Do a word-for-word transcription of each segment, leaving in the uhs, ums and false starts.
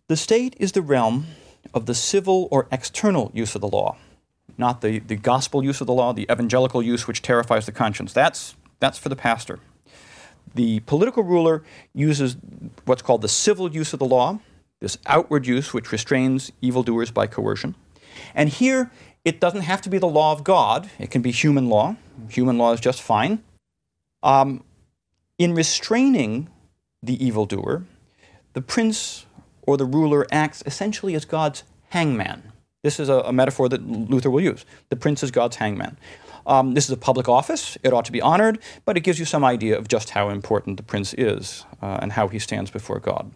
The state is the realm of the civil or external use of the law, not the, the gospel use of the law, the evangelical use which terrifies the conscience. That's, that's for the pastor. The political ruler uses what's called the civil use of the law, this outward use which restrains evildoers by coercion. And here, it doesn't have to be the law of God. It can be human law. Human law is just fine. Um, in restraining the evildoer, the prince or the ruler acts essentially as God's hangman. This is a, a metaphor that Luther will use. The prince is God's hangman. Um, this is a public office. It ought to be honored, but it gives you some idea of just how important the prince is uh, and how he stands before God.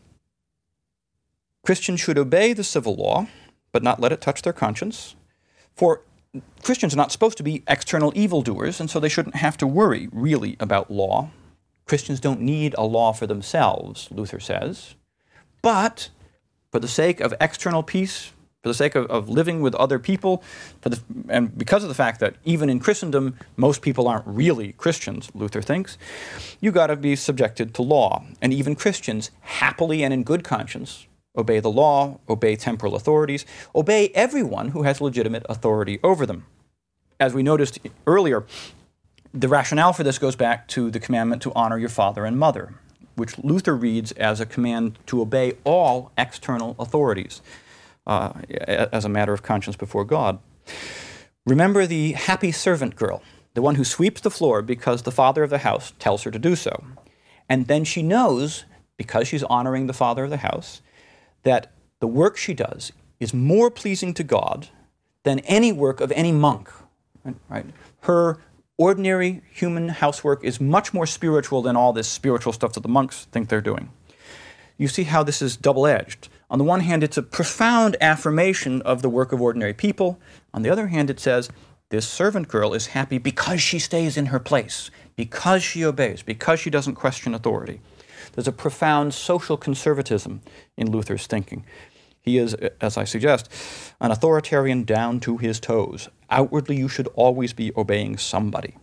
Christians should obey the civil law, but not let it touch their conscience. For Christians are not supposed to be external evildoers, and so they shouldn't have to worry, really, about law. Christians don't need a law for themselves, Luther says. But for the sake of external peace, for the sake of, of living with other people, for the, and because of the fact that even in Christendom, most people aren't really Christians, Luther thinks, you got to be subjected to law. And even Christians, happily and in good conscience, obey the law, obey temporal authorities, obey everyone who has legitimate authority over them. As we noticed earlier, the rationale for this goes back to the commandment to honor your father and mother, which Luther reads as a command to obey all external authorities. Uh, as a matter of conscience before God. Remember the happy servant girl, the one who sweeps the floor because the father of the house tells her to do so. And then she knows, because she's honoring the father of the house, that the work she does is more pleasing to God than any work of any monk. Right? Her ordinary human housework is much more spiritual than all this spiritual stuff that the monks think they're doing. You see how this is double-edged. On the one hand, it's a profound affirmation of the work of ordinary people. On the other hand, it says, this servant girl is happy because she stays in her place, because she obeys, because she doesn't question authority. There's a profound social conservatism in Luther's thinking. He is, as I suggest, an authoritarian down to his toes. Outwardly, you should always be obeying somebody.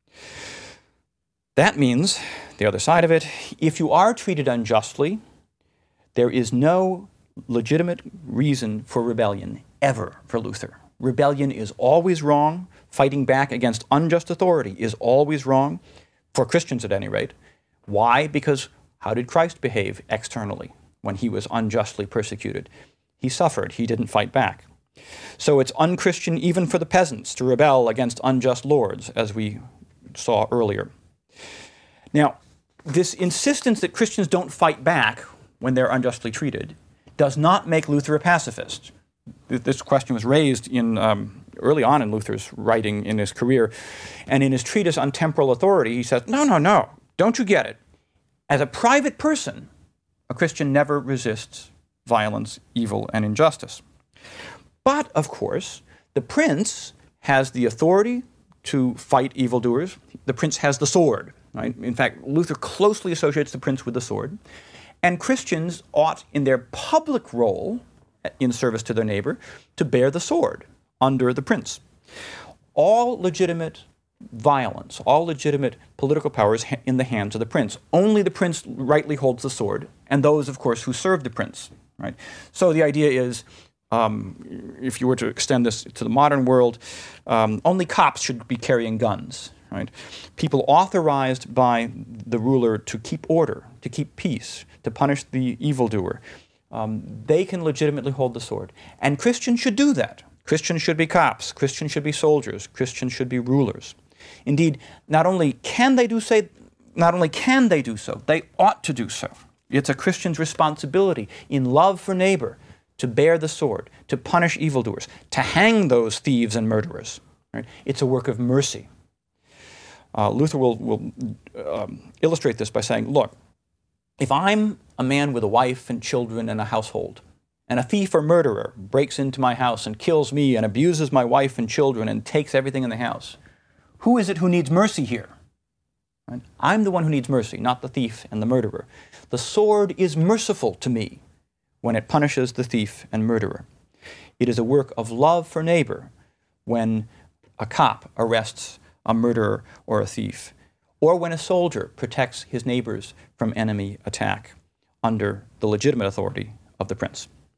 That means, the other side of it, if you are treated unjustly, there is no legitimate reason for rebellion, ever, for Luther. Rebellion is always wrong. Fighting back against unjust authority is always wrong, for Christians at any rate. Why? Because how did Christ behave externally when he was unjustly persecuted? He suffered. He didn't fight back. So it's unchristian even for the peasants to rebel against unjust lords, as we saw earlier. Now, this insistence that Christians don't fight back when they're unjustly treated does not make Luther a pacifist. This question was raised in um, early on in Luther's writing in his career. And in his treatise on temporal authority, he says, no, no, no, don't you get it? As a private person, a Christian never resists violence, evil, and injustice. But, of course, the prince has the authority to fight evildoers. The prince has the sword. Right? In fact, Luther closely associates the prince with the sword. And Christians ought, in their public role in service to their neighbor, to bear the sword under the prince. All legitimate violence, all legitimate political power is in the hands of the prince. Only the prince rightly holds the sword, and those, of course, who serve the prince. Right? So the idea is, um, if you were to extend this to the modern world, um, only cops should be carrying guns. Right? People authorized by the ruler to keep order, to keep peace, to punish the evildoer, um, they can legitimately hold the sword. And Christians should do that. Christians should be cops. Christians should be soldiers. Christians should be rulers. Indeed, not only can they do so, not only can they do so, they ought to do so. It's a Christian's responsibility in love for neighbor to bear the sword, to punish evildoers, to hang those thieves and murderers. Right? It's a work of mercy. Uh, Luther will, will um, illustrate this by saying, look, if I'm a man with a wife and children and a household, and a thief or murderer breaks into my house and kills me and abuses my wife and children and takes everything in the house, who is it who needs mercy here? Right? I'm the one who needs mercy, not the thief and the murderer. The sword is merciful to me when it punishes the thief and murderer. It is a work of love for neighbor when a cop arrests a murderer or a thief, or when a soldier protects his neighbors from enemy attack under the legitimate authority of the prince.